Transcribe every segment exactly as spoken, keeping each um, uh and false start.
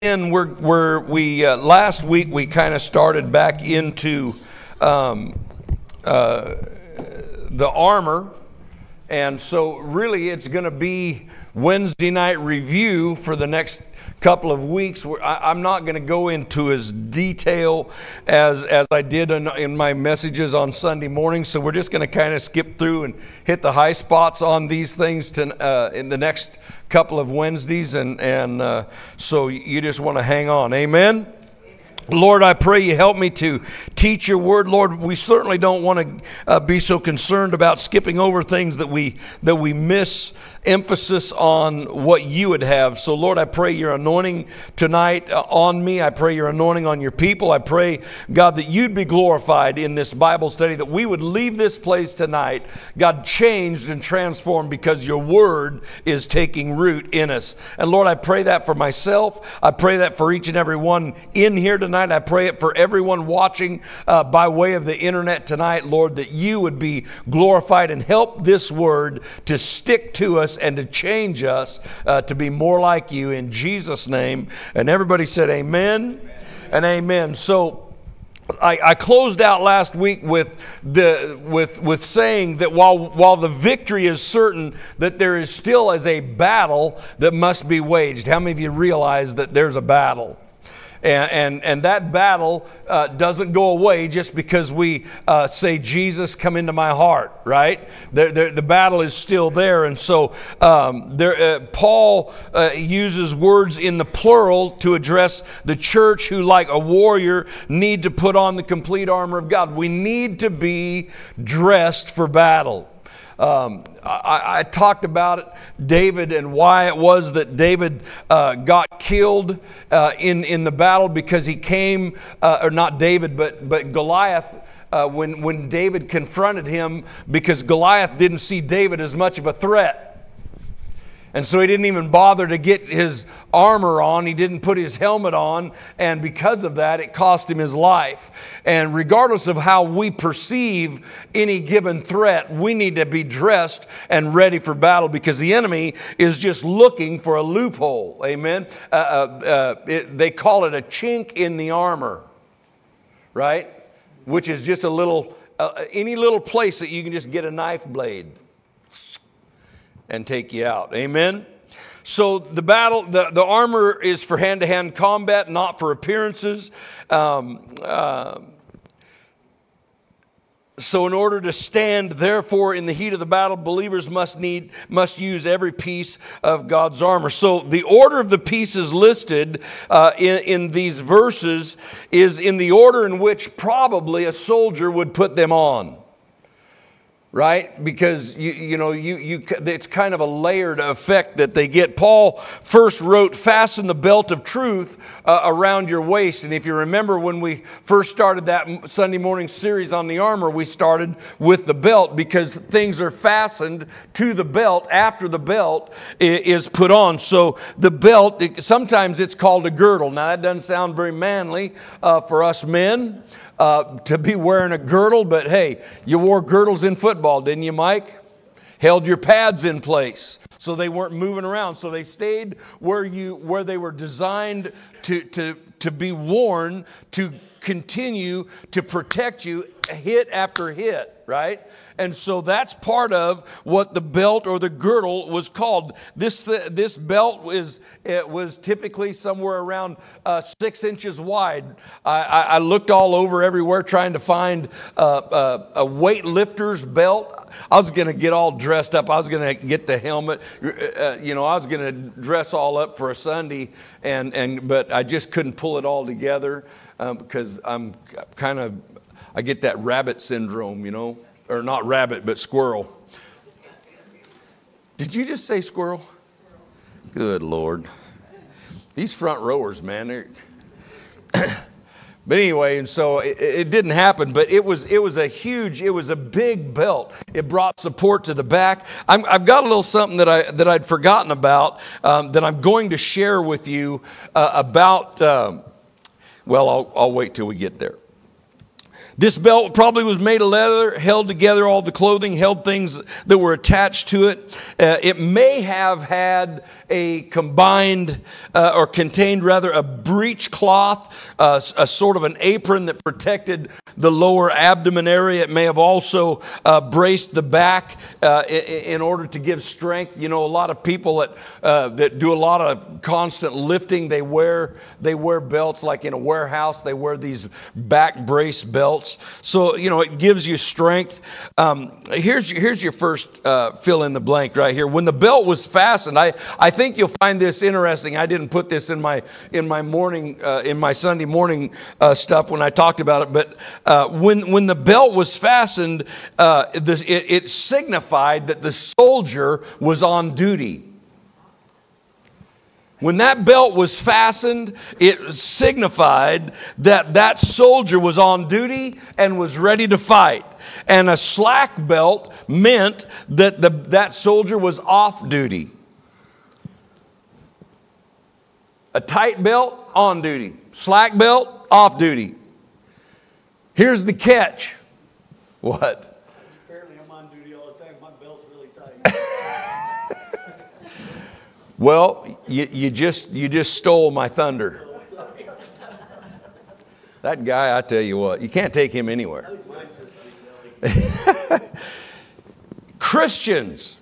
And we're, we're we uh, last week we kind of started back into um, uh, the armor, and so really it's going to be Wednesday night review for the next couple of weeks. I, I'm not going to go into as detail as as I did in, in my messages on Sunday morning. So we're just going to kind of skip through and hit the high spots on these things to, uh, in the next couple of Wednesdays, and and uh, so you just want to hang on. Amen. Lord, I pray you help me to teach your word. Lord, we certainly don't want to uh, be so concerned about skipping over things that we that we miss emphasis on what you would have. So, Lord, I pray your anointing tonight uh, on me. I pray your anointing on your people. I pray, God, that you'd be glorified in this Bible study, that we would leave this place tonight, God, changed and transformed because your word is taking root in us. And, Lord, I pray that for myself. I pray that for each and every one in here tonight. I pray it for everyone watching uh, by way of the internet tonight, Lord, that you would be glorified and help this word to stick to us and to change us uh, to be more like you in Jesus' name. And everybody said amen, amen. And amen. So I, I closed out last week with the with with saying that while while the victory is certain, that there is still as a battle that must be waged. How many of you realize that there's a battle? And, and and that battle uh, doesn't go away just because we uh, say, Jesus, come into my heart, right? The, the, the battle is still there. And so um, there, uh, Paul uh, uses words in the plural to address the church who, like a warrior, need to put on the complete armor of God. We need to be dressed for battle. Um, I, I talked about it, David, and why it was that David uh, got killed uh, in in the battle, because he came, uh, or not David, but but Goliath. Uh, when when David confronted him, because Goliath didn't see David as much of a threat. And so he didn't even bother to get his armor on. He didn't put his helmet on. And because of that, it cost him his life. And regardless of how we perceive any given threat, we need to be dressed and ready for battle, because the enemy is just looking for a loophole. Amen. Uh, uh, uh, it, they call it a chink in the armor, right? Which is just a little, uh, any little place that you can just get a knife blade and take you out. Amen. So the battle, the, the armor is for hand-to-hand combat, not for appearances. Um, uh, so in order to stand, therefore, in the heat of the battle, believers must need must use every piece of God's armor. So the order of the pieces listed uh, in, in these verses is in the order in which probably a soldier would put them on. Right? Because, you you know, you you it's kind of a layered effect that they get. Paul first wrote, fasten the belt of truth uh, around your waist. And if you remember when we first started that Sunday morning series on the armor, we started with the belt, because things are fastened to the belt after the belt is put on. So the belt, sometimes it's called a girdle. Now that doesn't sound very manly uh, for us men. Uh, to be wearing a girdle, but hey, you wore girdles in football, didn't you, Mike? Held your pads in place so they weren't moving around. So they stayed where you where they were designed to to to be worn, to continue to protect you hit after hit, right? And so that's part of what the belt or the girdle was called. This uh, this belt was it was typically somewhere around uh, six inches wide. I, I, I looked all over everywhere trying to find uh, uh, a weightlifter's belt. I was going to get all dressed up. I was going to get the helmet. Uh, you know, I was going to dress all up for a Sunday, and and but I just couldn't pull it all together um, because I'm kind of I get that rabbit syndrome, you know. Or not rabbit, but squirrel. Did you just say squirrel? Good Lord. These front rowers, man. They're but anyway, and so it, it didn't happen, but it was it was a huge, it was a big belt. It brought support to the back. I'm, I've got a little something that, I, that I'd forgotten about um, that I'm going to share with you uh, about, um, well, I'll, I'll wait till we get there. This belt probably was made of leather, held together all the clothing, held things that were attached to it. Uh, it may have had a combined, uh, or contained rather, a breech cloth, uh, a sort of an apron that protected the lower abdomen area. It may have also uh, braced the back uh, in, in order to give strength. You know, a lot of people that uh, that do a lot of constant lifting, they wear they wear belts like in a warehouse. They wear these back brace belts. So, you know, it gives you strength. Um, here's, here's your first uh, fill in the blank right here. When the belt was fastened, I, I think you'll find this interesting. I didn't put this in my in my morning, uh, in my Sunday morning uh, stuff when I talked about it. But uh, when, when the belt was fastened, uh, this, it, it signified that the soldier was on duty. When that belt was fastened, it signified that that soldier was on duty and was ready to fight. And a slack belt meant that the, that soldier was off duty. A tight belt, on duty. Slack belt, off duty. Here's the catch. What? Apparently I'm on duty all the time. My belt's really tight. Well, you, you just you just stole my thunder. That guy, I tell you what, you can't take him anywhere. Christians,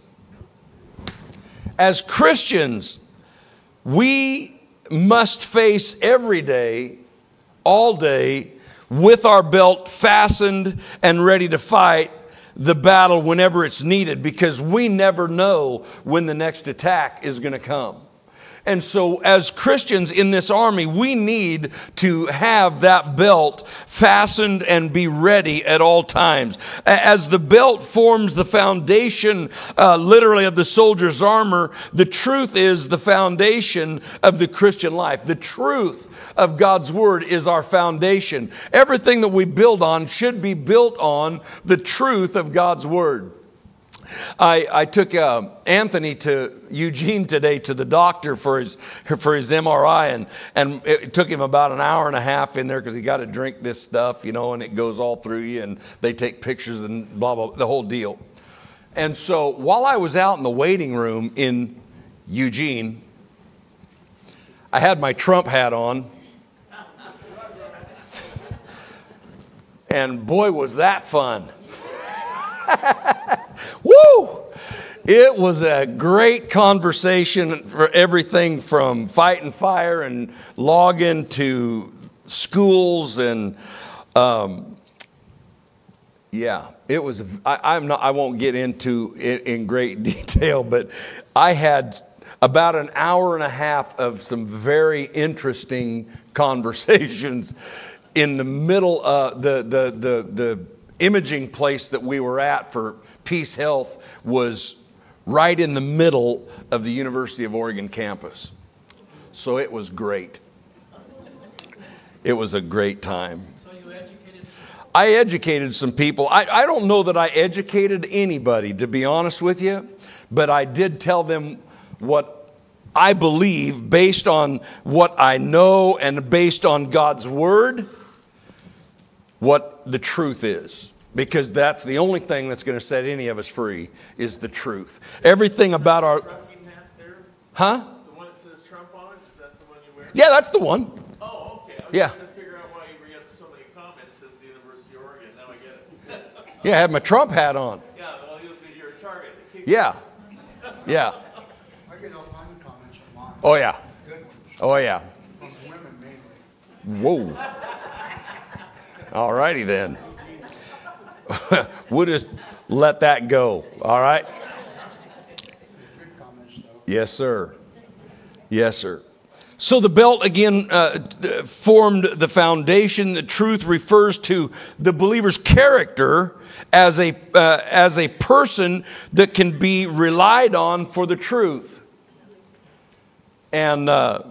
as Christians, we must face every day, all day, with our belt fastened and ready to fight the battle whenever it's needed, because we never know when the next attack is going to come. And so as Christians in this army, we need to have that belt fastened and be ready at all times. As the belt forms the foundation, uh, literally, of the soldier's armor, the truth is the foundation of the Christian life. The truth of God's Word is our foundation. Everything that we build on should be built on the truth of God's Word. I, I took uh, Anthony to Eugene today to the doctor for his for his M R I, and, and it took him about an hour and a half in there because he got to drink this stuff, you know, and it goes all through you, and they take pictures and blah, blah, the whole deal. And so while I was out in the waiting room in Eugene, I had my Trump hat on. And boy, was that fun. Woo! It was a great conversation for everything from fighting fire and logging to schools, and um, yeah, it was. I, I'm not. I won't get into it in great detail, but I had about an hour and a half of some very interesting conversations in the middle of the the the the. imaging place that we were at for Peace Health was right in the middle of the University of Oregon campus. So it was great. It was a great time. So you educated? I educated some people. I, I don't know that I educated anybody, to be honest with you, but I did tell them what I believe based on what I know and based on God's Word, what the truth is. Because that's the only thing that's going to set any of us free, is the truth. Everything about our... Trucking hat there? Huh? The one that says Trump on it? Is that the one you wear? Yeah, that's the one. Oh, okay. I was Yeah. trying to figure out why you read so many comments at the University of Oregon. Now I get it. Yeah, I had my Trump hat on. Yeah, well, you're a target. Yeah. Yeah. I get all kinds of comments on mine. Oh, yeah. Good ones. Oh, yeah. From women mainly. Whoa. All righty then. We'll just let that go. All right? Good comments, though. Yes, sir. Yes, sir. So the belt, again, uh, formed the foundation. The truth refers to the believer's character as a, uh, as a person that can be relied on for the truth. And uh,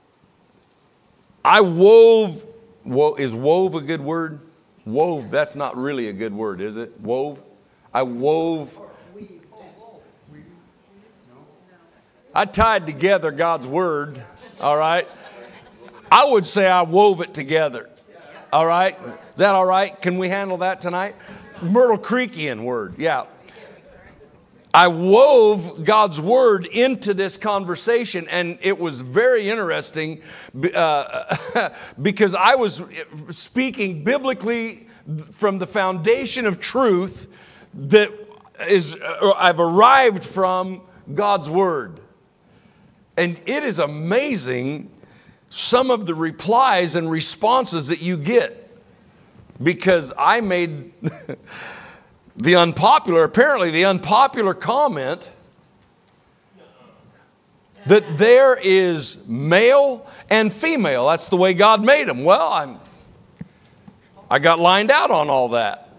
I wove, wo- is wove a good word? Wove, that's not really a good word, is it? Wove? I wove. I tied together God's Word, all right? I would say I wove it together. All right? Is that all right? Can we handle that tonight? Myrtle Creekian word, yeah. I wove God's word into this conversation, and it was very interesting uh, because I was speaking biblically from the foundation of truth that is uh, I've arrived from God's word. And it is amazing some of the replies and responses that you get, because I made the unpopular, apparently the unpopular comment that there is male and female. That's the way God made them. Well, I'm, I got lined out on all that.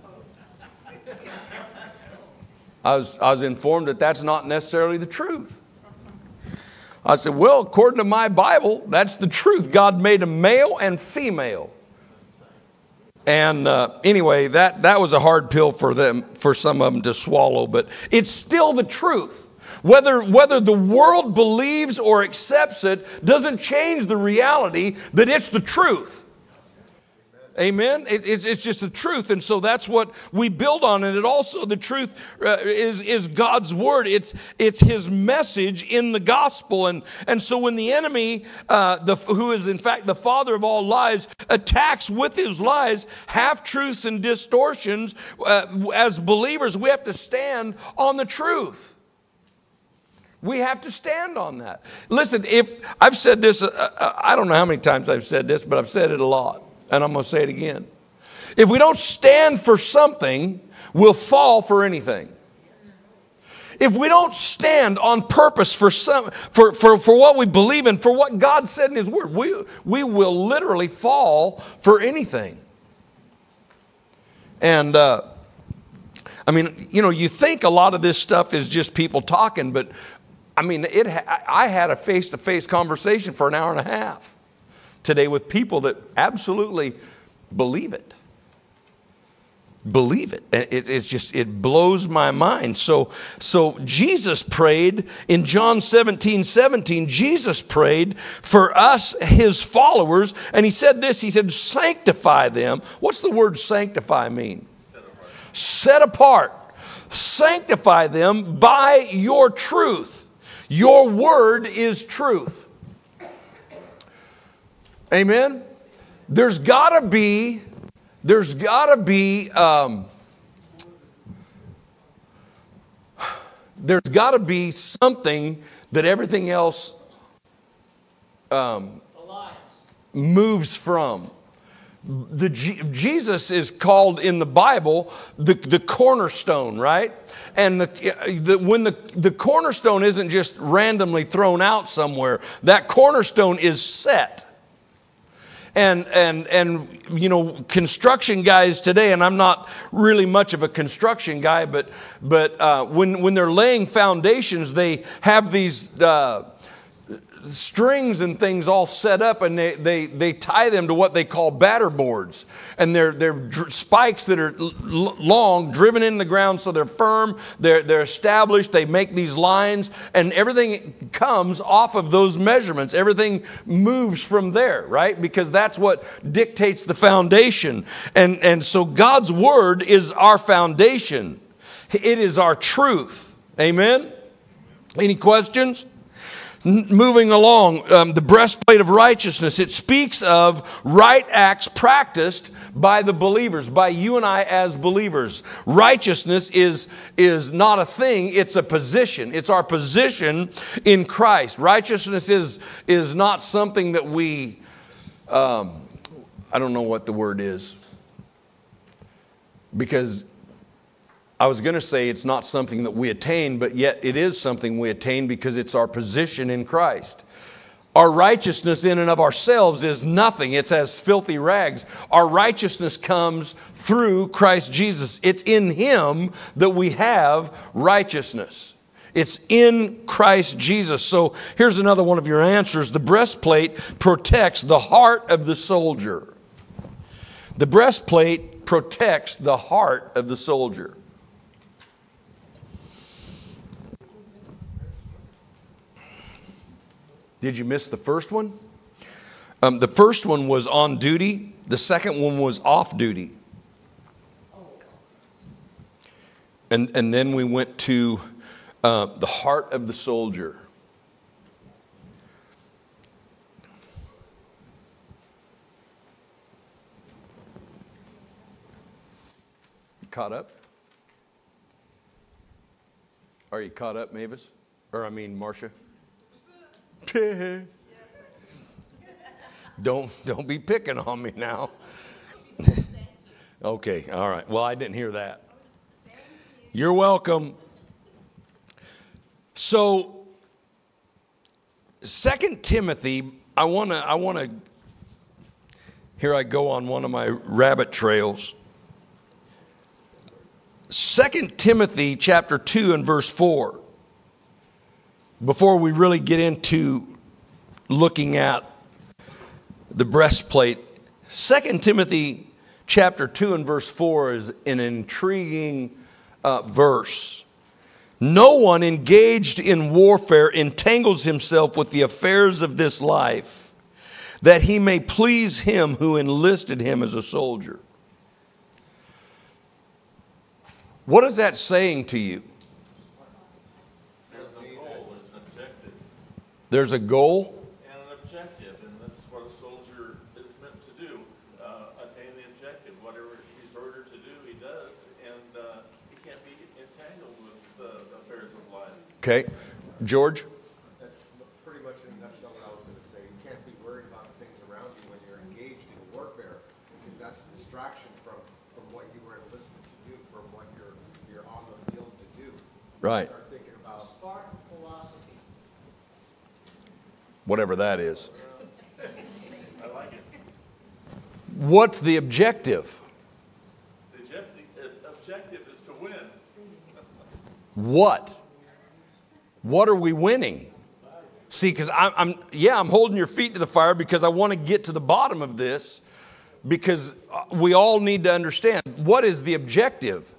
I was, I was informed that that's not necessarily the truth. I said, well, according to my Bible, that's the truth. God made them male and female. And uh, anyway, that, that was a hard pill for them, for some of them to swallow, but it's still the truth. Whether, whether the world believes or accepts it doesn't change the reality that it's the truth. Amen. It, it's, it's just the truth. And so that's what we build on. And it also, the truth uh, is, is God's word. It's, it's his message in the gospel. And, and so when the enemy, uh, the, who is in fact the father of all lies, attacks with his lies, half-truths and distortions, uh, as believers, we have to stand on the truth. We have to stand on that. Listen, if I've said this, uh, I don't know how many times I've said this, but I've said it a lot. And I'm going to say it again. If we don't stand for something, we'll fall for anything. If we don't stand on purpose for some, for, for, for what we believe in, for what God said in his word, we, we will literally fall for anything. And, uh, I mean, you know, you think a lot of this stuff is just people talking, but I mean, it. I had a face-to-face conversation for an hour and a half today with people that absolutely believe it. Believe it. it. It's just, it blows my mind. So, so Jesus prayed in John seventeen seventeen. Jesus prayed for us, his followers. And he said this, he said, sanctify them. What's the word sanctify mean? Set apart. Set apart. Sanctify them by your truth. Your word is truth. Amen. There's got to be, there's got to be, um, there's got to be something that everything else um, moves from. The G- Jesus is called in the Bible the, the cornerstone, right? And the, the, when the, the cornerstone isn't just randomly thrown out somewhere, that cornerstone is set. And, and, and, you know, construction guys today, and I'm not really much of a construction guy, but, but uh, when, when they're laying foundations, they have these uh, strings and things all set up, and they, they, they tie them to what they call batter boards. And they're, they're dr- spikes that are l- long, driven in the ground so they're firm, they're, they're established, they make these lines, and everything comes off of those measurements. Everything moves from there, right? Because that's what dictates the foundation. And, and so God's word is our foundation. It is our truth. Amen? Any questions? Moving along, um, the breastplate of righteousness. It speaks of right acts practiced by the believers, by you and I as believers. Righteousness is, is not a thing, it's a position. It's our position in Christ. Righteousness is, is not something that we, um, I don't know what the word is. Because I was going to say it's not something that we attain, but yet it is something we attain because it's our position in Christ. Our righteousness in and of ourselves is nothing. It's as filthy rags. Our righteousness comes through Christ Jesus. It's in him that we have righteousness. It's in Christ Jesus. So here's another one of your answers. The breastplate protects the heart of the soldier. The breastplate protects the heart of the soldier. Did you miss the first one? Um, the first one was on duty. The second one was off duty. And, and then we went to uh, the heart of the soldier. You caught up? Are you caught up, Mavis? Or I mean, Marcia? Don't don't be picking on me now. Okay, all right. Well, I didn't hear that. You're welcome. So, Second Timothy, I want to I want to here I go on one of my rabbit trails. Second Timothy chapter two and verse four. Before we really get into looking at the breastplate, Second Timothy chapter two and verse four is an intriguing uh, verse. No one engaged in warfare entangles himself with the affairs of this life, that he may please him who enlisted him as a soldier. What is that saying to you? There's a goal, there's an objective, There's a goal. and an objective, and that's what a soldier is meant to do, uh, attain the objective. Whatever he's ordered to do, he does, and uh, he can't be entangled with the affairs of life. Okay. George? That's pretty much in a nutshell what I was going to say. You can't be worried about the things around you when you're engaged in warfare, because that's a distraction from, from what you were enlisted to do, from what you're you're on the field to do. Right. Start thinking about Spartan philosophy. Whatever that is. I like it. What's the objective? The objective, uh, objective is to win. What? What are we winning? See, because I'm, I'm, yeah, I'm holding your feet to the fire because I want to get to the bottom of this, because we all need to understand what is the objective.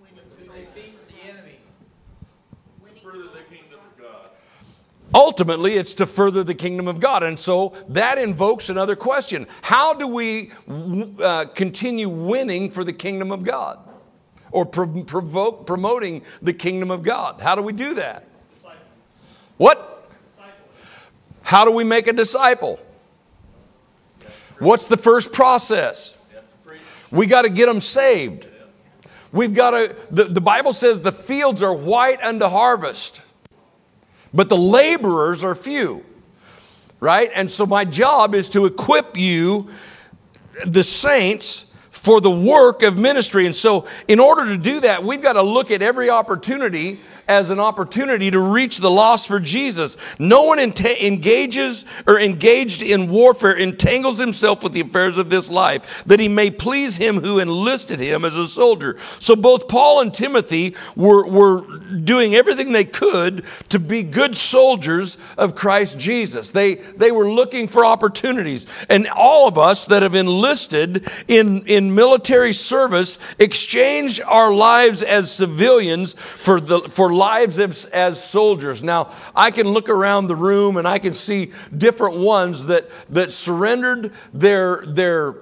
Further the kingdom of God. Ultimately, it's to further the kingdom of God. And so that invokes another question. How do we uh, continue winning for the kingdom of God? Or pro- provoke, promoting the kingdom of God? How do we do that? Disciple. What? Disciple. How do we make a disciple? What's the first process? You have to preach. We got to get them saved. We've got to, the, the Bible says the fields are white unto harvest, but the laborers are few, right? And so my job is to equip you, the saints, for the work of ministry. And so in order to do that, we've got to look at every opportunity as an opportunity to reach the lost for Jesus. No one enta- engages or engaged in warfare entangles himself with the affairs of this life, that he may please him who enlisted him as a soldier. So both Paul and Timothy were, were doing everything they could to be good soldiers of Christ Jesus. They, they were looking for opportunities. And all of us that have enlisted in, in military service exchange our lives as civilians for the for lives as, as soldiers. Now, I can look around the room and I can see different ones that that surrendered their their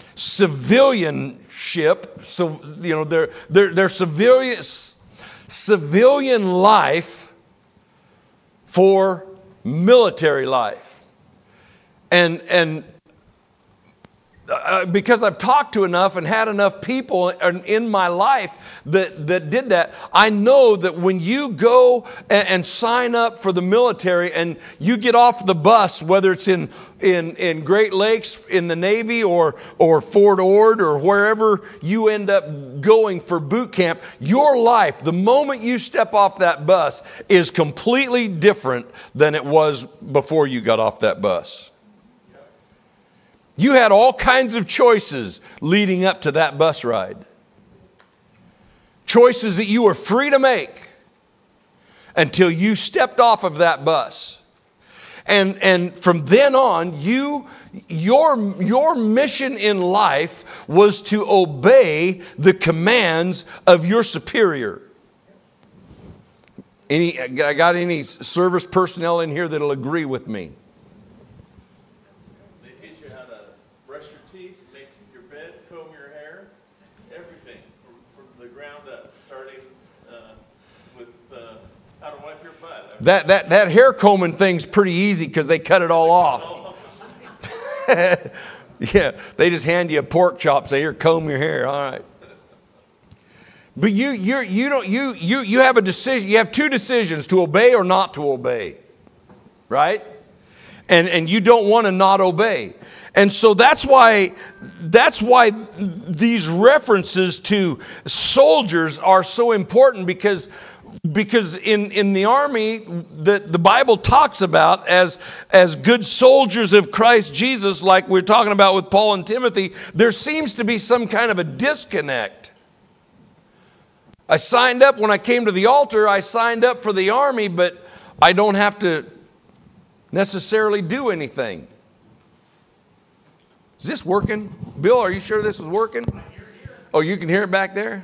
civilianship, so you know their their their civilian civilian life for military life. And and Uh, because I've talked to enough and had enough people in, in my life that, that did that, I know that when you go and, and sign up for the military and you get off the bus, whether it's in, in, in Great Lakes, in the Navy, or, or Fort Ord, or wherever you end up going for boot camp, your life, the moment you step off that bus, is completely different than it was before you got off that bus. You had all kinds of choices leading up to that bus ride. Choices that you were free to make until you stepped off of that bus. And, and from then on, you, your, your mission in life was to obey the commands of your superior. Any, I got any service personnel in here that'll agree with me? They teach you how to brush your teeth, make your bed, comb your hair, everything from, from the ground up, starting uh, with uh, how to wipe your butt. That, that, that hair combing thing's pretty easy because they cut it all off. Yeah, they just hand you a pork chop, say, here, comb your hair. All right. But you you you don't you you you have a decision. You have two decisions: to obey or not to obey, right? And and you don't want to not obey. And so that's why that's why these references to soldiers are so important, because because in, in the army the, the Bible talks about as as good soldiers of Christ Jesus, like we're talking about with Paul and Timothy, there seems to be some kind of a disconnect. I signed up when I came to the altar, I signed up for the army, but I don't have to necessarily do anything. Is this working? Bill, are you sure this is working? Oh, you can hear it back there?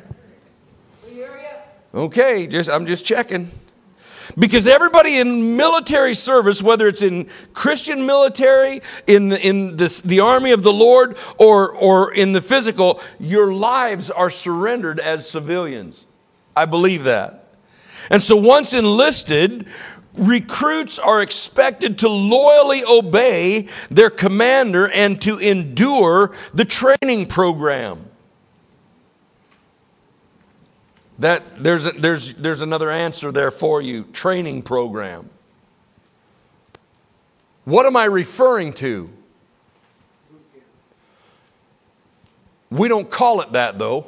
Okay, just I'm just checking. Because everybody in military service, whether it's in Christian military, in the, in the, the army of the Lord, or, or in the physical, your lives are surrendered as civilians. I believe that. And so once enlisted, recruits are expected to loyally obey their commander and to endure the training program. That there's a, there's there's another answer there for you. Training program. What am I referring to? We don't call it that, though.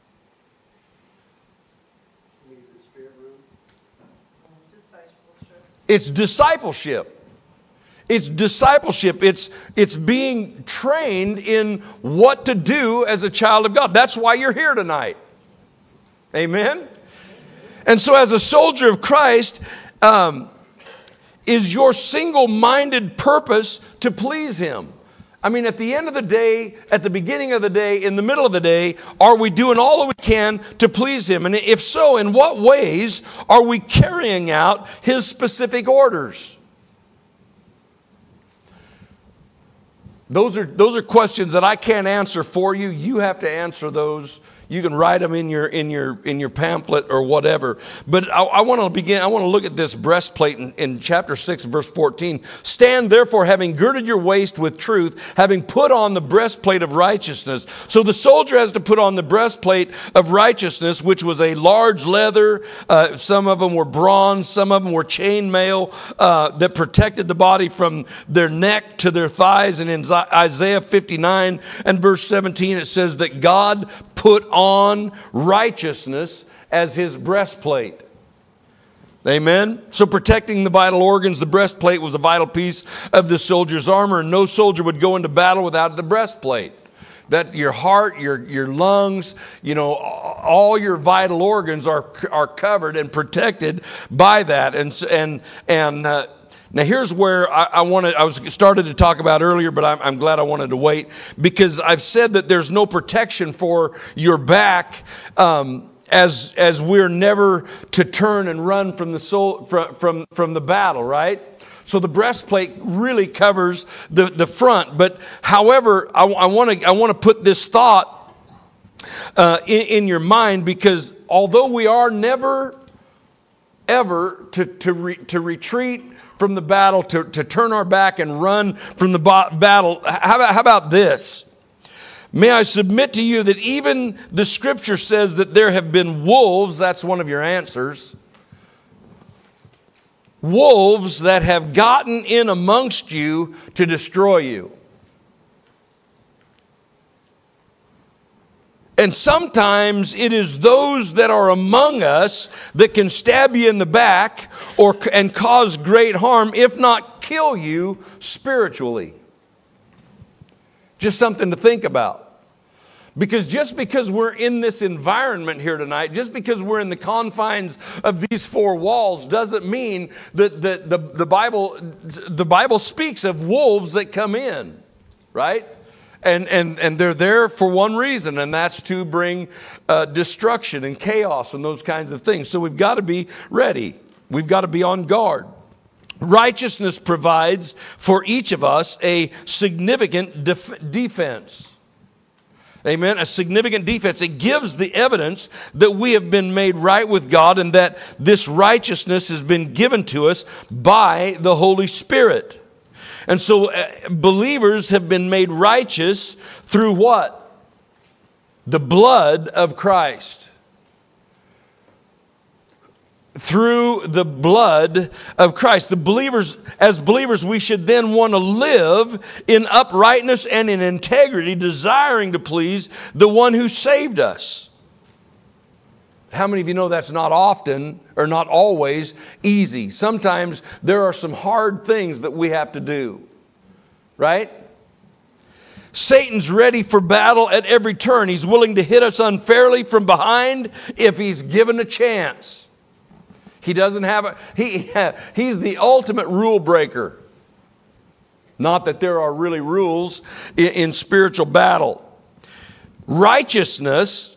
It's discipleship. It's discipleship. It's, it's being trained in what to do as a child of God. That's why you're here tonight. Amen? And so as a soldier of Christ, um, is your single-minded purpose to please Him? I mean, at the end of the day, at the beginning of the day, in the middle of the day, are we doing all that we can to please Him? And if so, in what ways are we carrying out His specific orders? Those are, those are questions that I can't answer for you. You have to answer those. You can write them in your in your in your pamphlet or whatever. But I, I want to begin. I want to look at this breastplate in, in chapter six, verse fourteen. Stand therefore, having girded your waist with truth, having put on the breastplate of righteousness. So the soldier has to put on the breastplate of righteousness, which was a large leather. Uh, some of them were bronze. Some of them were chainmail uh, that protected the body from their neck to their thighs. And in Isaiah fifty-nine and verse seventeen, it says that God put on righteousness as His breastplate. Amen? So protecting the vital organs, the breastplate was a vital piece of the soldier's armor, and no soldier would go into battle without the breastplate. That your heart, your, your lungs, you know, all your vital organs are, are covered and protected by that. And, and, and, uh, Now here's where I, I wanted, I was started to talk about earlier, but I'm, I'm glad I wanted to wait, because I've said that there's no protection for your back um, as as we're never to turn and run from the soul from from, from the battle, right? So the breastplate really covers the, the front. But however, I, I want to I want to put this thought uh, in, in your mind, because although we are never ever to to re, to retreat from the battle, to, to turn our back and run from the battle. How about, how about this? May I submit to you that even the scripture says that there have been wolves, that's one of your answers, wolves that have gotten in amongst you to destroy you. And sometimes it is those that are among us that can stab you in the back or and cause great harm, if not kill you spiritually. Just something to think about. Because just because we're in this environment here tonight, just because we're in the confines of these four walls, doesn't mean that the, the, the Bible the Bible speaks of wolves that come in, right? And, and and they're there for one reason, and that's to bring uh, destruction and chaos and those kinds of things. So we've got to be ready. We've got to be on guard. Righteousness provides for each of us a significant def- defense. Amen. A significant defense. It gives the evidence that we have been made right with God and that this righteousness has been given to us by the Holy Spirit. And so uh, believers have been made righteous through what? The blood of Christ. Through the blood of Christ. The believers, as believers, we should then want to live in uprightness and in integrity, desiring to please the one who saved us. How many of you know that's not often or not always easy? Sometimes there are some hard things that we have to do. Right? Satan's ready for battle at every turn. He's willing to hit us unfairly from behind if he's given a chance. He doesn't have a, he, he's the ultimate rule breaker. Not that there are really rules in, in spiritual battle. Righteousness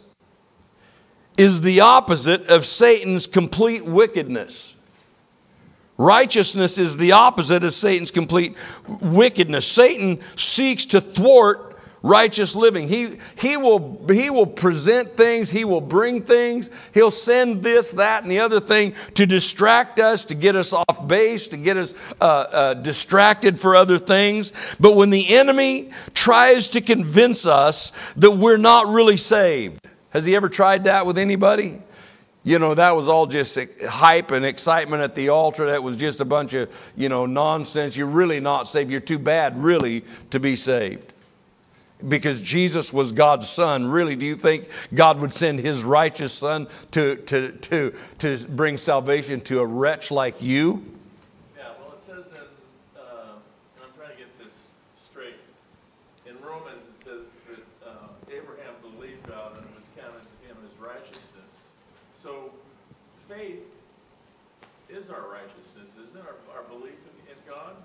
is the opposite of Satan's complete wickedness. Righteousness is the opposite of Satan's complete wickedness. Satan seeks to thwart righteous living. He, he, will, he will present things. He will bring things. He'll send this, that, and the other thing to distract us, to get us off base, to get us uh, uh, distracted for other things. But when the enemy tries to convince us that we're not really saved, has he ever tried that with anybody? You know, that was all just hype and excitement at the altar. That was just a bunch of, you know, nonsense. You're really not saved. You're too bad, really, to be saved. Because Jesus was God's son. Really, do you think God would send his righteous son to, to, to, to bring salvation to a wretch like you? Yeah, well, it says in, uh, and I'm trying to get this straight. In Romans, it says that uh, Abraham believed God and it was counted to him as righteousness. So faith is our righteousness, isn't it? Our, our belief in, in God.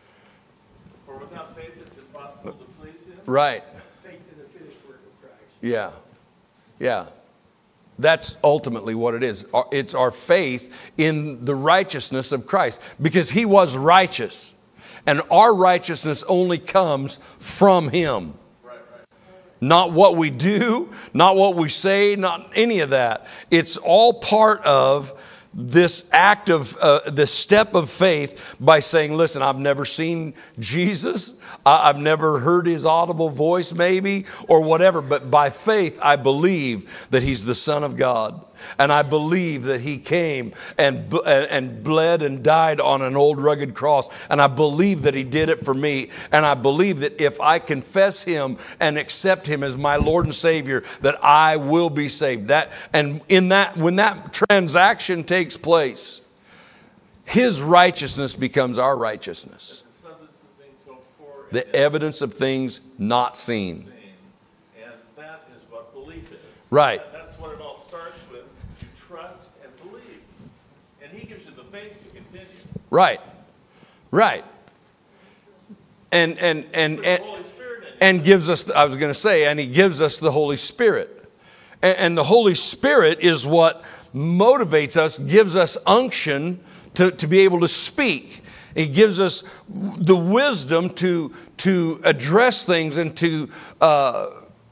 For without faith, it's impossible to please him. Right. Faith in the finished work of Christ. Yeah. Yeah. That's ultimately what it is. It's our faith in the righteousness of Christ. Because he was righteous. And our righteousness only comes from him. Right, right. Not what we do, not what we say, not any of that. It's all part of this act of, uh, this step of faith by saying, listen, I've never seen Jesus. I- I've never heard his audible voice maybe or whatever. But by faith, I believe that he's the Son of God. And I believe that he came and, and bled and died on an old rugged cross. And I believe that he did it for me. And I believe that if I confess him and accept him as my Lord and Savior, that I will be saved. That, and in that, when that transaction takes place, his righteousness becomes our righteousness. The substance of things hoped for, The and evidence of things not seen. seen. And that is what belief is. Right. That- That's what it all starts with. You trust and believe. And he gives you the faith to continue. Right. Right. And and and With and, the Holy Spirit in you. and gives us, I was going to say, and he gives us the Holy Spirit. And, and the Holy Spirit is what motivates us, gives us unction to, to be able to speak. He gives us the wisdom to, to address things and to uh,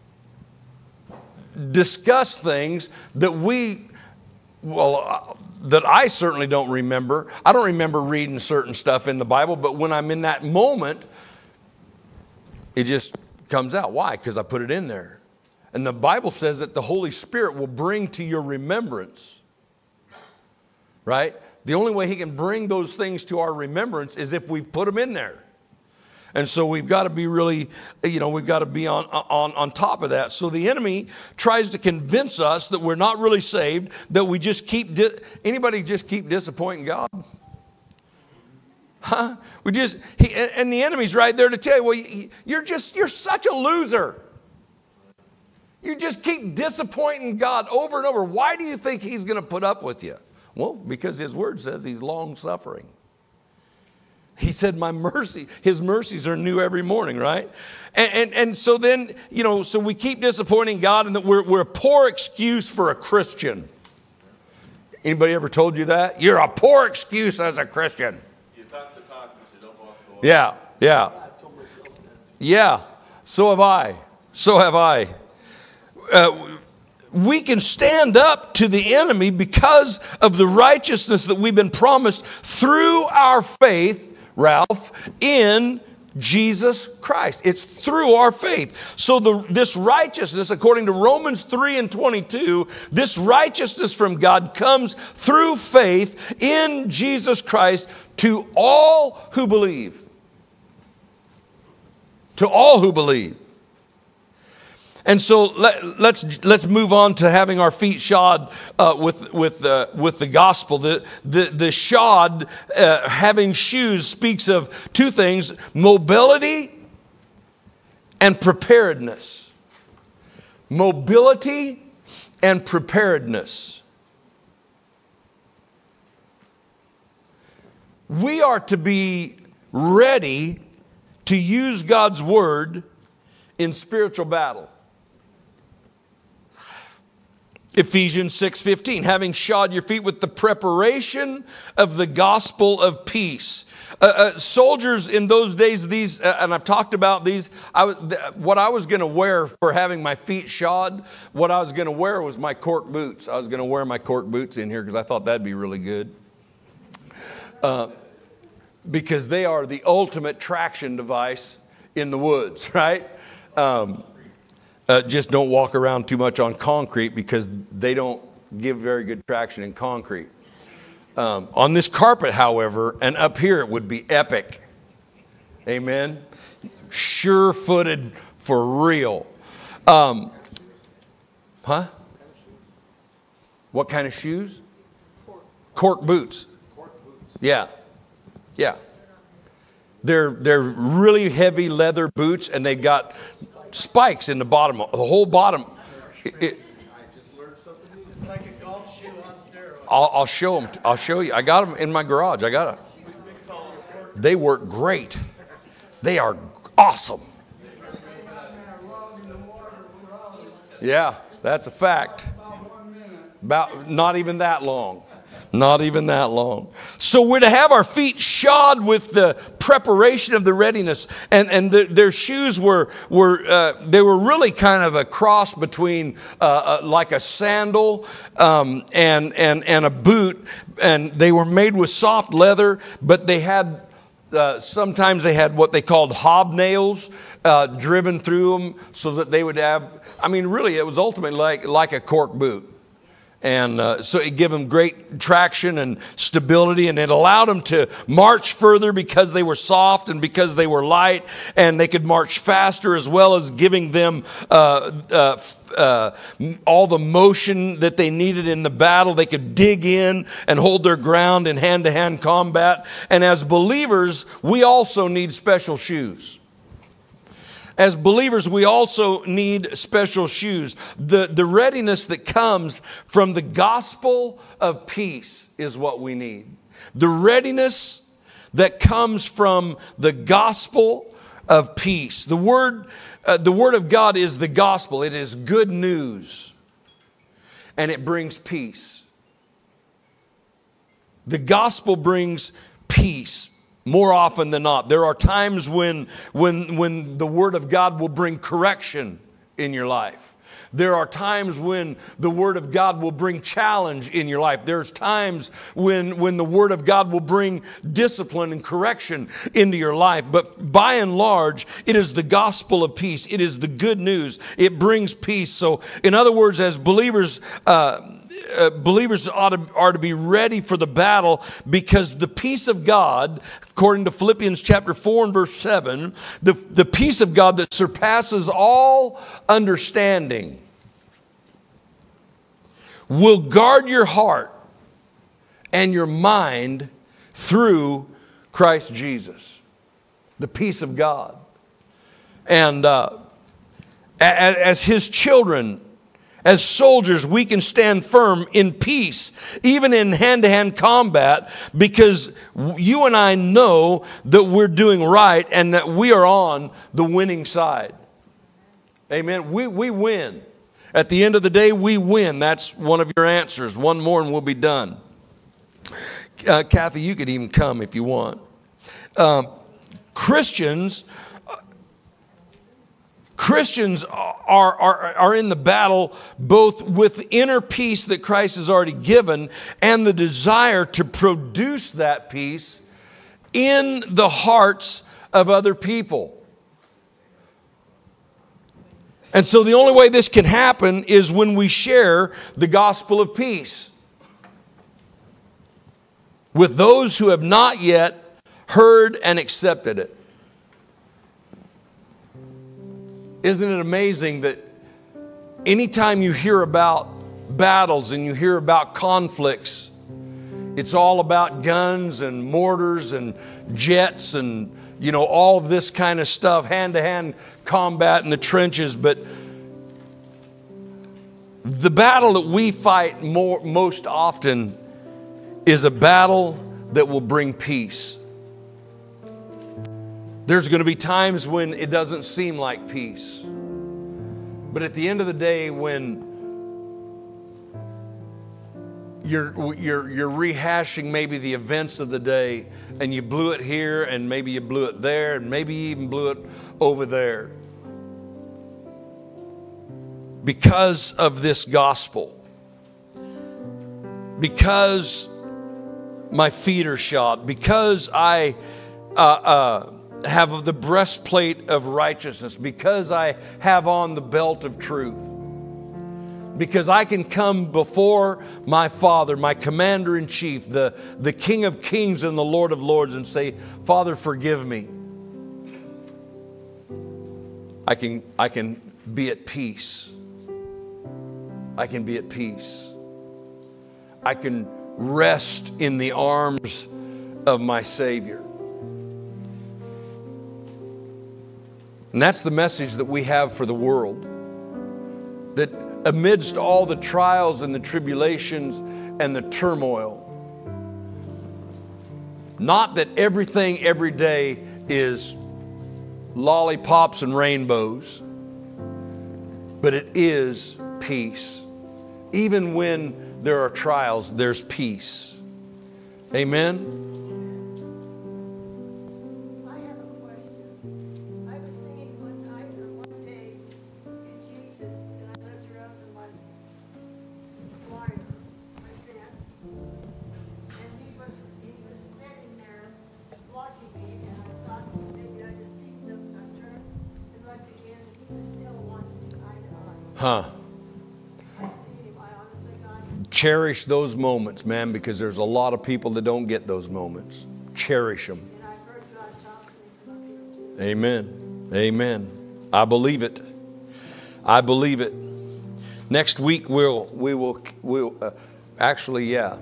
discuss things that we, well, uh, that I certainly don't remember. I don't remember reading certain stuff in the Bible, but when I'm in that moment, it just comes out. Why? Because I put it in there. And the Bible says that the Holy Spirit will bring to your remembrance. Right? The only way he can bring those things to our remembrance is if we put them in there. And so we've got to be really, you know, we've got to be on, on, on top of that. So the enemy tries to convince us that we're not really saved, that we just keep, di- anybody just keep disappointing God? Huh? We just, he, and the enemy's right there to tell you, well, you're just, you're such a loser. You just keep disappointing God over and over. Why do you think he's going to put up with you? Well, because his word says he's long suffering. He said, my mercy, his mercies are new every morning, right? And, and, and so then, you know, so we keep disappointing God, and that we're, we're a poor excuse for a Christian. Anybody ever told you that? You're a poor excuse as a Christian. You talk Yeah, yeah. Yeah, so have I. So have I. Uh, we can stand up to the enemy because of the righteousness that we've been promised through our faith, Ralph, in Jesus Christ. It's through our faith. So the, this righteousness, according to Romans three and twenty-two, this righteousness from God comes through faith in Jesus Christ to all who believe. To all who believe. And so let, let's let's move on to having our feet shod uh, with with uh, with the gospel. The the the shod, uh, having shoes, speaks of two things: mobility and preparedness. Mobility and preparedness. We are to be ready to use God's word in spiritual battle. Ephesians six fifteen, having shod your feet with the preparation of the gospel of peace. Uh, uh, soldiers in those days, these, uh, and I've talked about these, I was, th- what I was going to wear for having my feet shod, what I was going to wear was my cork boots. I was going to wear my cork boots in here because I thought that'd be really good. Uh, because they are the ultimate traction device in the woods, right? Um, Uh, just don't walk around too much on concrete because they don't give very good traction in concrete. Um, on this carpet, however, and up here, it would be epic. Amen? Sure-footed for real. Um, huh? What kind of shoes? Cork boots. Yeah. Yeah. They're, they're really heavy leather boots, and they've got spikes in the bottom, the whole bottom. It, it, I just learned something new. It's like a golf shoe on steroids. I'll, I'll show them. I'll show you. I got them in my garage. I got them. They work great. They are awesome. Yeah, that's a fact. About not even that long. Not even that long. So we're to have our feet shod with the preparation of the readiness, and and the, their shoes were were uh, they were really kind of a cross between uh, uh, like a sandal um, and and and a boot, and they were made with soft leather, but they had. Uh, sometimes they had what they called hobnails uh, driven through them so that they would have. I mean, really, it was ultimately like like a cork boot. And uh, so it gave them great traction and stability, and it allowed them to march further because they were soft and because they were light, and they could march faster, as well as giving them uh, uh, uh, all the motion that they needed in the battle. They could dig in and hold their ground in hand-to-hand combat. And as believers, we also need special shoes. As believers, we also need special shoes. The, the readiness that comes from the gospel of peace is what we need. The readiness that comes from the gospel of peace. The word, uh, the word of God is the gospel. It is good news. And it brings peace. The gospel brings peace. More often than not. There are times when, when, when the Word of God will bring correction in your life. There are times when the Word of God will bring challenge in your life. There's times when, when the Word of God will bring discipline and correction into your life. But by and large, it is the gospel of peace. It is the good news. It brings peace. So, in other words, as believers, uh, Uh, believers ought to, are to be ready for the battle, because the peace of God, according to Philippians chapter four and verse seven, the, the peace of God that surpasses all understanding will guard your heart and your mind through Christ Jesus. The peace of God. And uh, as, as His children, as soldiers, we can stand firm in peace, even in hand-to-hand combat, because you and I know that we're doing right and that we are on the winning side. Amen. We, we win. At the end of the day, we win. That's one of your answers. One more and we'll be done. Uh, Kathy, you could even come if you want. Um, Christians, Christians are, are, are in the battle both with inner peace that Christ has already given and the desire to produce that peace in the hearts of other people. And so the only way this can happen is when we share the gospel of peace with those who have not yet heard and accepted it. Isn't it amazing that anytime you hear about battles and you hear about conflicts, it's all about guns and mortars and jets and, you know, all of this kind of stuff, hand-to-hand combat in the trenches. But the battle that we fight more, most often is a battle that will bring peace. There's going to be times when it doesn't seem like peace. But at the end of the day, when you're, you're, you're rehashing maybe the events of the day and you blew it here and maybe you blew it there and maybe you even blew it over there. Because of this gospel, because my feet are shod, because I uh, uh, have the breastplate of righteousness, because I have on the belt of truth, because I can come before my Father, my Commander-in-Chief, the, the King of Kings and the Lord of Lords, and say, Father, forgive me. I can, I can be at peace. I can be at peace. I can rest in the arms of my Savior. And that's the message that we have for the world. That amidst all the trials and the tribulations and the turmoil, not that everything every day is lollipops and rainbows, but it is peace. Even when there are trials, there's peace. Amen? I have a question. I was singing one night or one day to Jesus, and I looked around to my choir, my dance, and he was he was standing there watching me, and I thought maybe I just seen something. I turned and looked again, and he was still watching me eye to eye. Huh. Cherish those moments, man, because there's a lot of people that don't get those moments. Cherish them. Amen. Amen. I believe it. I believe it. Next week we'll we will we'll uh, actually yeah.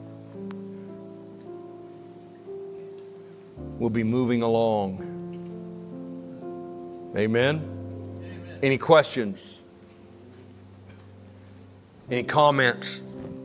We'll be moving along. Amen. Amen. Any questions? Any comments?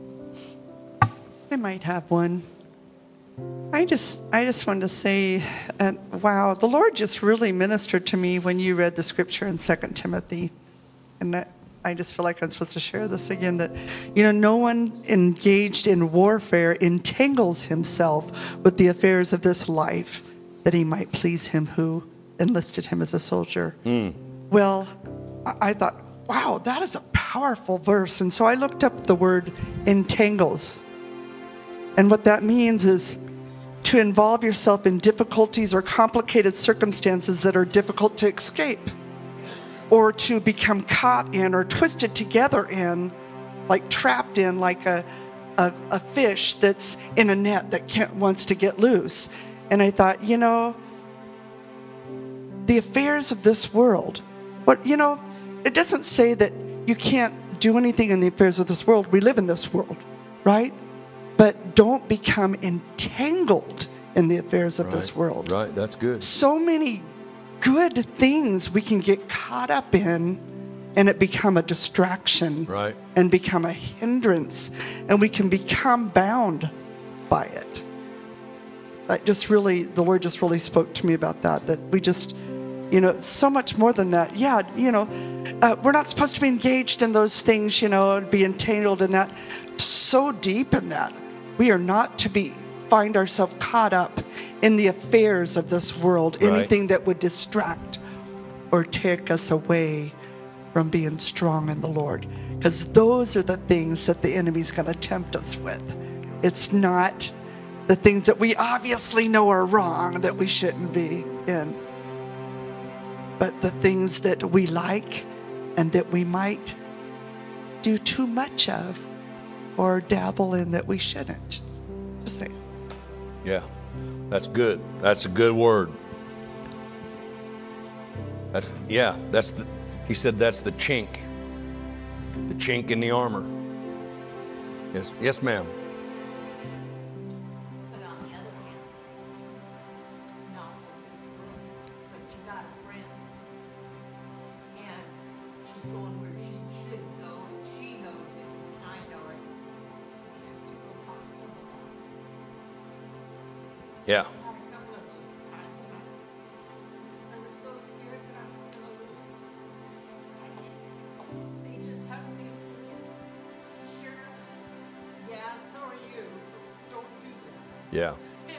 I might have one. I just, I just wanted to say, uh, wow, the Lord just really ministered to me when you read the scripture in Second Timothy, and that, I just feel like I'm supposed to share this again. That, you know, no one engaged in warfare entangles himself with the affairs of this life, that he might please him who enlisted him as a soldier. Mm. Well, I, I thought, wow, that is a powerful verse, and so I looked up the word entangles. And what that means is to involve yourself in difficulties or complicated circumstances that are difficult to escape, or to become caught in or twisted together in, like trapped in, like a, a, a fish that's in a net that can't, wants to get loose. And I thought, you know, the affairs of this world, but you know, it doesn't say that you can't do anything in the affairs of this world. We live in this world, right? But don't become entangled in the affairs of right, this world. Right, that's good. So many good things we can get caught up in, and it become a distraction, right, and become a hindrance, and we can become bound by it. That just really, the Lord just really spoke to me about that, that we just, you know, so much more than that. Yeah, you know, uh, we're not supposed to be engaged in those things, you know, and be entangled in that, so deep in that. We are not to be find ourselves caught up in the affairs of this world, Right. anything that would distract or take us away from being strong in the Lord. Because those are the things that the enemy's going to tempt us with. It's not the things that we obviously know are wrong, that we shouldn't be in, but the things that we like and that we might do too much of or dabble in that we shouldn't. Just say. Yeah, that's good. That's a good word. That's, yeah, that's the, he said that's the chink. The chink in the armor. Yes, yes, ma'am. But on the other hand, not in this room, but you got a friend, and she's going where she shouldn't go, and she knows it, and I know it. You have to go talk to them about it. Yeah, I had a couple of those times, and I, I was so scared that I was gonna lose. I didn't. They just hugged me and said, "Sure, yeah, and so are you, so don't do that." yeah,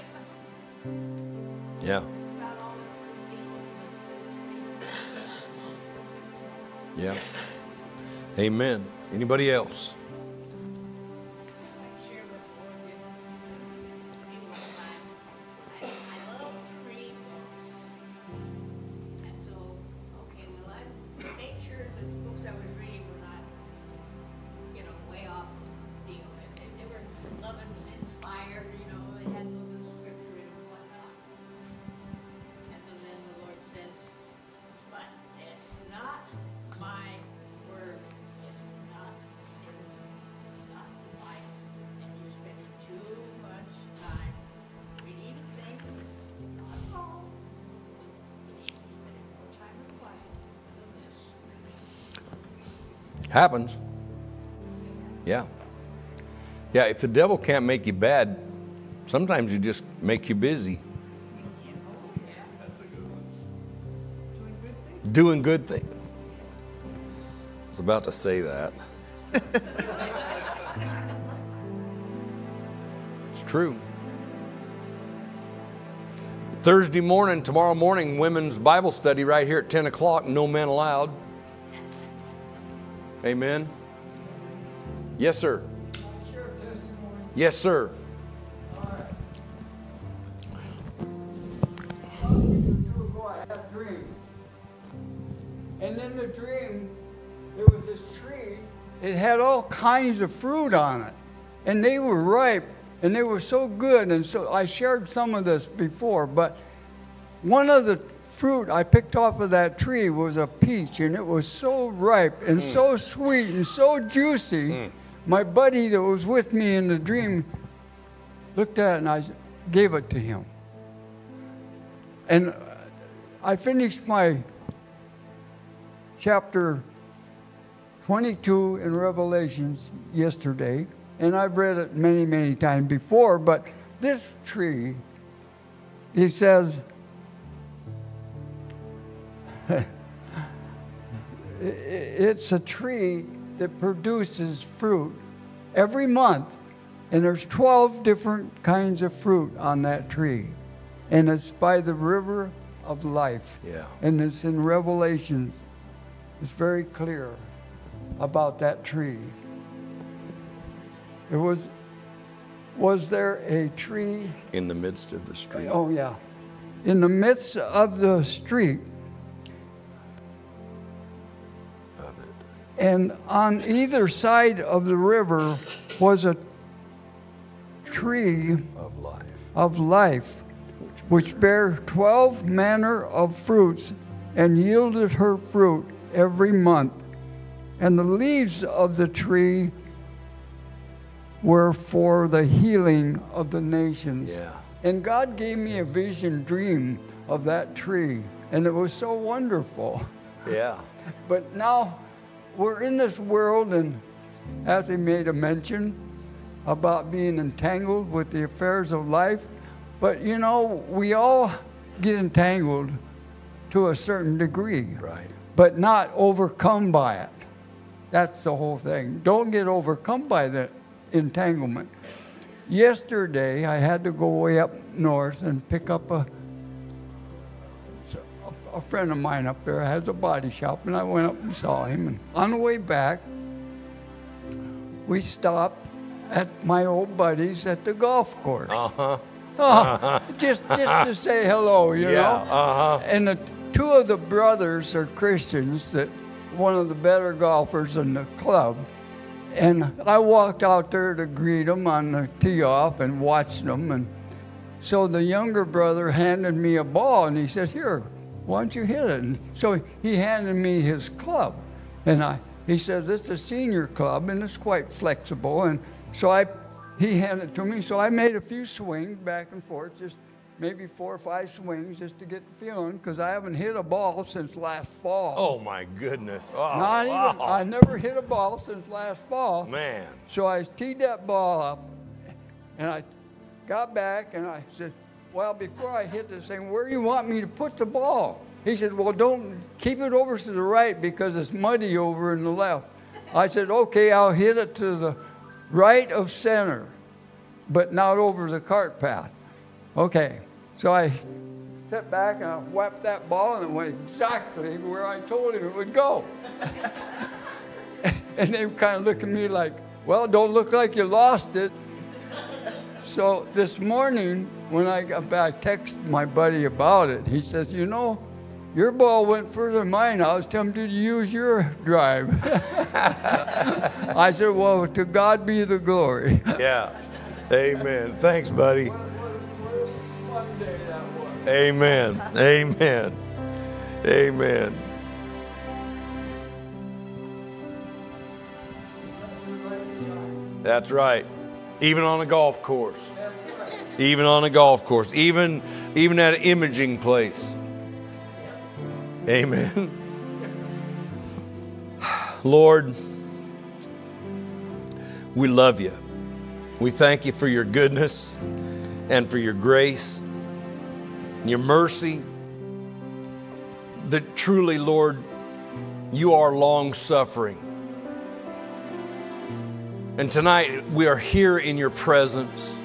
yeah, That's about all that was needed, was just yeah. Amen. Anybody else? like share what the Lord did to me one time. I, I love to read books. And so, okay, well, I made sure that the books I was reading were not, you know, way off deal. And they, they were loving and inspired, you know, they had a little scripture in and whatnot. And then, then the Lord says, but it's not my word. It's not, it's not life. And you're spending too much time reading things that's not wrong. You need to be spending more time in quiet instead of this. Happens. Yeah. Yeah, if the devil can't make you bad, sometimes he just make you busy. Doing good things. I was about to say that. It's true. Thursday morning, tomorrow morning, women's Bible study right here at ten o'clock, no men allowed. Amen. Yes, sir. Yes, sir. Years ago, I had a dream. And in the dream, there was this tree. It had all kinds of fruit on it. And they were ripe, and they were so good. And so I shared some of this before, but one of the fruit I picked off of that tree was a peach, and it was so ripe and mm. so sweet and so juicy. Mm. My buddy that was with me in the dream looked at it, and I gave it to him. And I finished my chapter twenty-two in Revelations yesterday, and I've read it many, many times before, but this tree, he says, it's a tree that produces fruit every month, and there's twelve different kinds of fruit on that tree, and it's by the river of life. Yeah. And it's in Revelations. It's very clear about that tree. It was, was there a tree? In the midst of the street. Oh, yeah. In the midst of the street. Of it. And on either side of the river was a tree Of life. of life, which bare twelve manner of fruits, and yielded her fruit every month. And the leaves of the tree were for the healing of the nations. Yeah. And God gave me a vision dream of that tree, and it was so wonderful. Yeah. But now we're in this world, and as they made a mention about being entangled with the affairs of life, but you know, we all get entangled to a certain degree. Right. But not overcome by it. That's the whole thing. Don't get overcome by the entanglement. Yesterday, I had to go way up north and pick up a, a friend of mine up there has a body shop, and I went up and saw him. And on the way back, we stopped at my old buddies at the golf course. Uh-huh. Oh, Uh-huh. just just to say hello, you Yeah, know. uh-huh. And the two of the brothers are Christians, that one of the better golfers in the club. And I walked out there to greet them on the tee off and watched them. And so the younger brother handed me a ball, and he said, "Here, why don't you hit it?" And so he handed me his club, and I he says, "It's a senior club, and it's quite flexible." And so I he handed it to me, so I made a few swings back and forth, just maybe four or five swings just to get the feeling, because I haven't hit a ball since last fall. Oh, my goodness. Oh, Not even, wow. I never hit a ball since last fall. Man. So I teed that ball up, and I got back, and I said, "Well, before I hit this thing, where do you want me to put the ball?" He said, "Well, don't keep it over to the right because it's muddy over in the left." I said, "Okay, I'll hit it to the right of center, but not over the cart path." Okay, so I sat back and I whacked that ball, and it went exactly where I told him it would go. And they kind of looked at me like, "Well, don't look like you lost it." So this morning, when I got back, I texted my buddy about it. He says, "You know, your ball went further than mine. I was tempted to use your drive." I said, "Well, to God be the glory." Yeah. Amen. Thanks, buddy. One day that was. Amen. Amen. Amen. That's right. Even on a golf course. Even on a golf course. Even, even at an imaging place. Amen. Lord, we love you. We thank you for your goodness and for your grace, your mercy. That truly, Lord, you are long-suffering. And tonight we are here in your presence,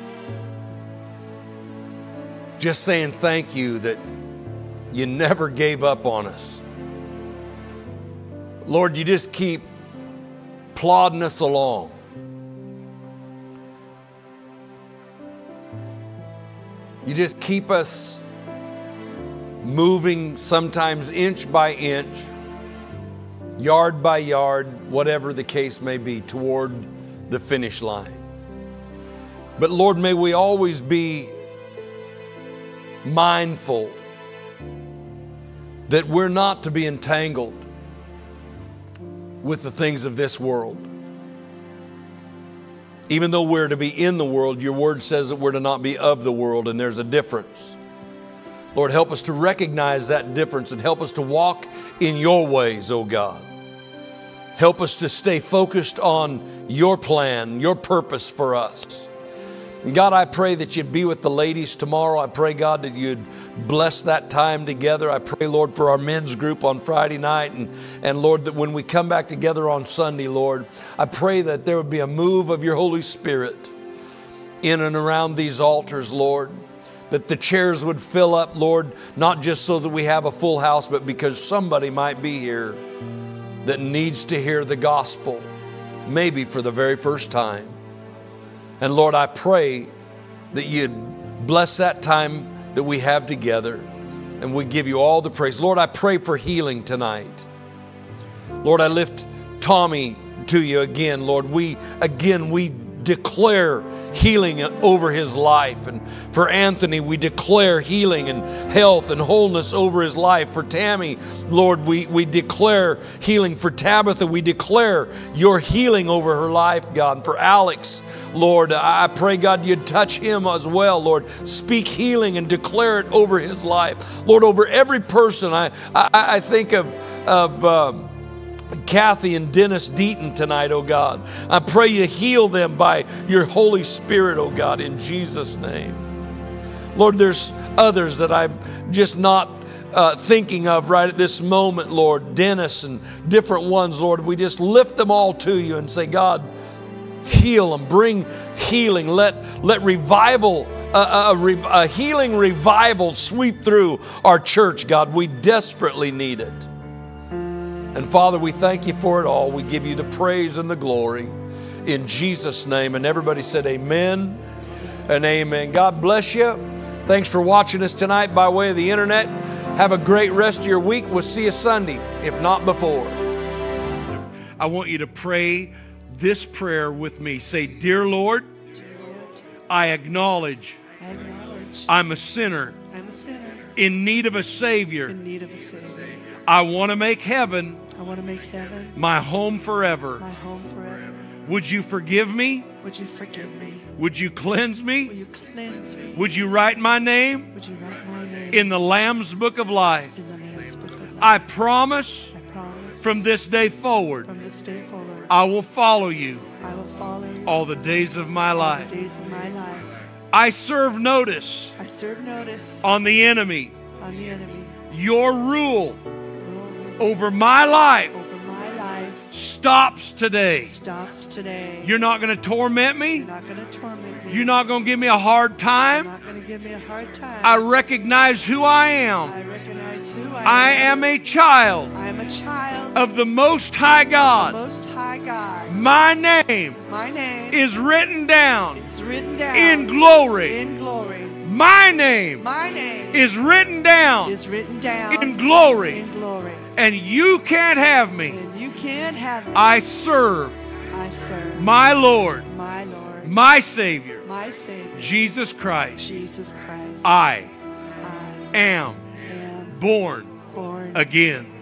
just saying thank you that you never gave up on us. Lord, you just keep plodding us along. You just keep us moving, sometimes inch by inch, yard by yard, whatever the case may be, toward the finish line. But Lord, may we always be mindful that we're not to be entangled with the things of this world. Even though we're to be in the world, your word says that we're to not be of the world, and there's a difference. Lord, help us to recognize that difference and help us to walk in your ways, oh God. Help us to stay focused on your plan, your purpose for us. And God, I pray that you'd be with the ladies tomorrow. I pray, God, that you'd bless that time together. I pray, Lord, for our men's group on Friday night. And, and Lord, that when we come back together on Sunday, Lord, I pray that there would be a move of your Holy Spirit in and around these altars, Lord. That the chairs would fill up, Lord, not just so that we have a full house, but because somebody might be here that needs to hear the gospel, maybe for the very first time. And Lord, I pray that you'd bless that time that we have together, and we give you all the praise. Lord, I pray for healing tonight. Lord, I lift Tommy to you again, Lord. We, again, we declare healing over his life. And for Anthony, we declare healing and health and wholeness over his life. For Tammy, Lord, we, we declare healing. For Tabitha, we declare your healing over her life, God. And for Alex, Lord, I pray, God, you'd touch him as well, Lord. Speak healing and declare it over his life. Lord, over every person, I, I, I think of, of um, Kathy and Dennis Deaton tonight, oh God. I pray you heal them by your Holy Spirit, oh God, in Jesus' name. Lord, there's others that I'm just not uh, thinking of right at this moment, Lord. Dennis and different ones, Lord. We just lift them all to you and say, God, heal them, bring healing. Let, let revival a, a, re- a healing revival sweep through our church, God. We desperately need it. And Father, we thank you for it all. We give you the praise and the glory in Jesus' name. And everybody said amen and amen. God bless you. Thanks for watching us tonight by way of the internet. Have a great rest of your week. We'll see you Sunday, if not before. I want you to pray this prayer with me. Say, Dear Lord, Dear Lord, I acknowledge I acknowledge I'm a sinner I'm a sinner in need of a Savior. in need of a Savior. I want to make heaven I want to make heaven my home forever. my home forever. Would you forgive me? Would you forgive me? Would you cleanse Will me? you cleanse me? Would you write my name Would you write my name in the Lamb's Book of Life? in the Lamb's Book of Life? I promise I promise from this day forward, from this day forward, I will follow you I will follow you all the days of my all the life. days of my life. I serve notice I serve notice on the enemy. on the enemy. Your rule Rule over my life over my life stops today. stops today. You're not going to torment me. You're not going to torment me. You're not going to give me a hard You're time. not going to give me a hard time. I recognize who I I am. recognize who I, I am a child I am a child of the Most High the God. Most High God. My name My name is written down is written down in glory. in glory. My name My name is written down is written down in glory. in glory. And you can't have me. And you can't have me. I serve I serve my Lord, my Lord, my Savior, my Savior, Jesus Christ. Jesus Christ. I I am am born born again.